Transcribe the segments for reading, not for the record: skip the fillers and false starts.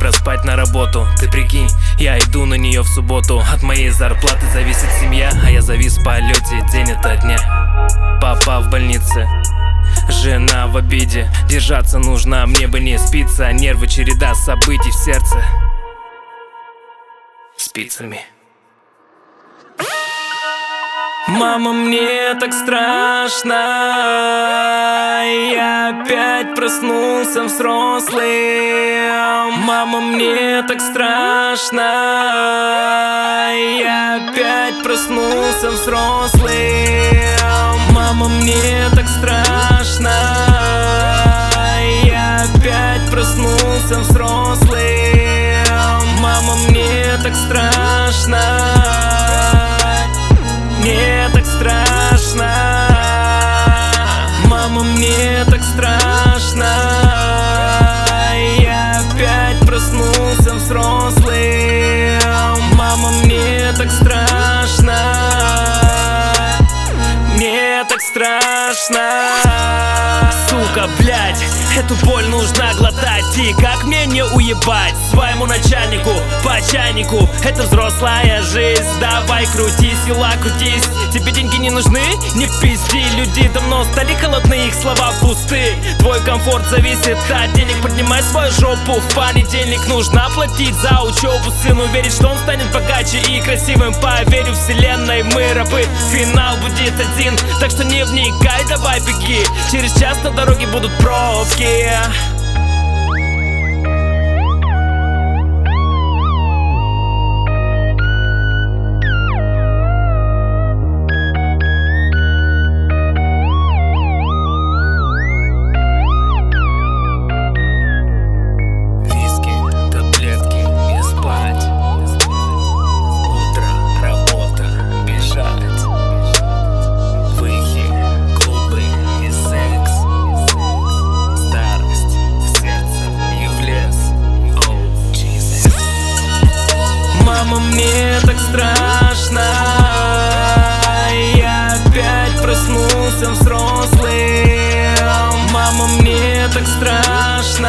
проспать на работу. Ты прикинь, я иду на нее в субботу. От моей зарплаты зависит семья, а я завис в полете день ото дня. Папа в больнице, жена в обиде. Держаться нужно, мне бы не спиться. Нервы, череда событий в сердце спицами. Мама, мне так страшно, я опять проснулся взрослым. Мама, мне так страшно, я опять проснулся взрослым. Мама, мне так страшно, я опять проснулся взрослым. Мама, мне так страшно, мне так страшно. Мама, мне так страшно, я опять проснулся взрослым. Мама, мне так страшно, мне так страшно. Сука, блядь, эту боль нужно глотать. И как мне не уебать своему начальнику по чайнику? Это взрослая жизнь, давай крутись, юла, крутись. Тебе деньги не нужны? Не пизди, люди давно стали холодны, их слова пусты. Твой комфорт зависит от денег, поднимай свою жопу. В понедельник нужно платить за учебу. Сыну верить, что он станет богаче и красивым. Поверю вселенной, мы рабы, финал будет один. Так что не вникай, давай беги. Через час на дороге будут пробки. Мама, мне так страшно, я опять проснулся взрослым. Мама, мне так страшно,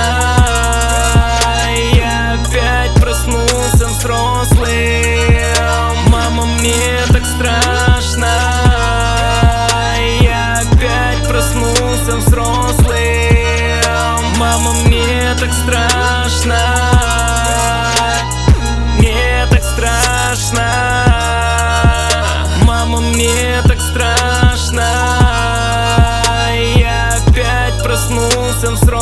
я опять проснулся взрослым. Мама, мне так страшно, я опять проснулся взрослым. Мама, мне так страшно, страшно. Мама, мне так страшно, я опять проснулся взрослым.